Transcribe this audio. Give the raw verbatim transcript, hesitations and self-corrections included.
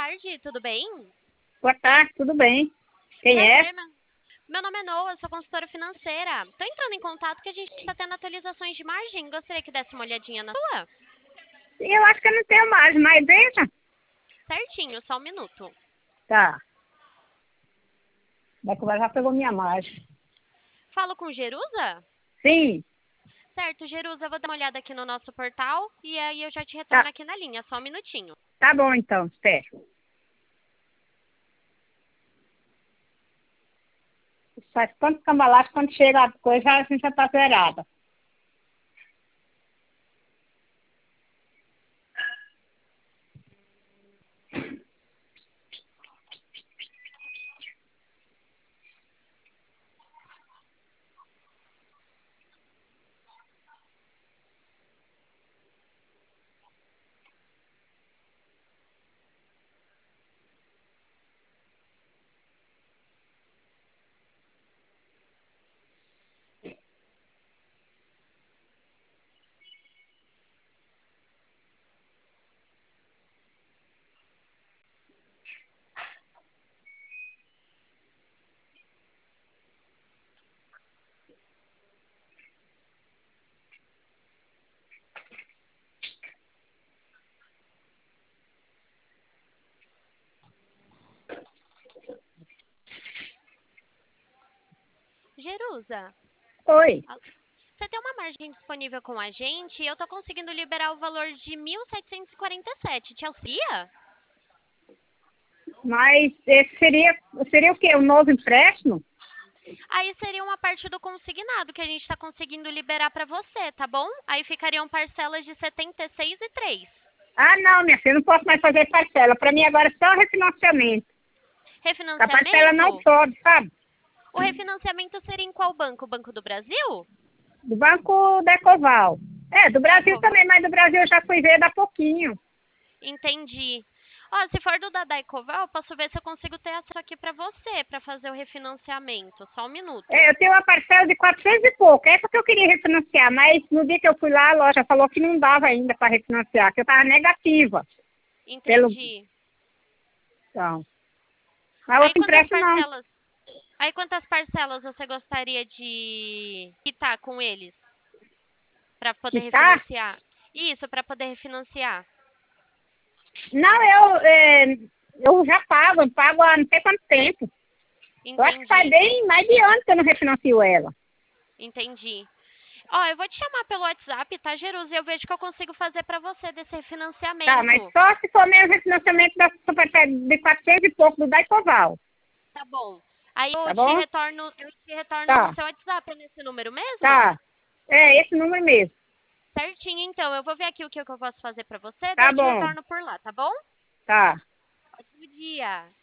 tarde, tudo bem? Boa tarde, tudo bem? Quem é? Prazer, meu, meu nome é Noa, eu sou consultora financeira. Tô entrando em contato porque a gente está tendo atualizações de margem. Gostaria que desse uma olhadinha na sua? Eu acho que eu não tenho mais, mas deixa. Certinho, só um minuto. Tá. Vai conversar já pegou minha margem. Falo com Jerusa? Sim, Certo, Jerusa, eu vou dar uma olhada aqui no nosso portal e aí eu já te retorno tá, aqui na linha, só um minutinho. tá bom então, espera. Faz quanto cambalate, quando chega a coisa, a gente já tá zerada. Jerusa, Oi. você tem uma margem disponível com a gente e eu tô conseguindo liberar o valor de mil setecentos e quarenta e sete. Te auxilia? Mas esse seria, seria o quê? Um novo empréstimo? Aí seria uma parte do consignado que a gente está conseguindo liberar para você, tá bom? Aí ficariam parcelas de setenta e seis e três. Ah, não, minha filha, não posso mais fazer parcela. Para mim agora é só refinanciamento. A parcela não Refinanciamento? sobe, sabe? O refinanciamento seria em qual banco? O Banco do Brasil? Do Banco Decoval. É, do Da Brasil Ecova. também, mas do Brasil eu já fui ver dá pouquinho. Entendi. Ó, se for do da Daicoval, eu posso ver se eu consigo ter acesso aqui para você, para fazer o refinanciamento. Só um minuto. É, eu tenho uma parcela de quatrocentos e pouco, essa que eu queria refinanciar, mas no dia que eu fui lá, a loja falou que não dava ainda para refinanciar, que eu estava negativa. Pelo... Entendi. Então, mas Aí outro quantas empréstimo não. parcelas? Aí quantas parcelas você gostaria de quitar com eles para poder Que tá? refinanciar? Isso, para poder refinanciar. Não, eu, é, eu já pago, eu pago há não sei quanto tempo. Eu acho que faz Entendi. bem mais de ano que eu não refinancio ela. Entendi. Ó, eu vou te chamar pelo WhatsApp, tá, Jerusa? E eu vejo que eu consigo fazer para você desse Tá, mas refinanciamento. só se for mesmo refinanciamento da superfície de quatrocentos e pouco do Daicoval, Tá bom. Aí eu tá te bom? retorno, eu te retorno no Tá, seu WhatsApp, é nesse número mesmo? tá. É, esse número mesmo. Certinho, então. Eu vou ver aqui o que eu posso fazer para você, daí Tá eu te bom, retorno por lá, tá bom? tá. Ótimo dia.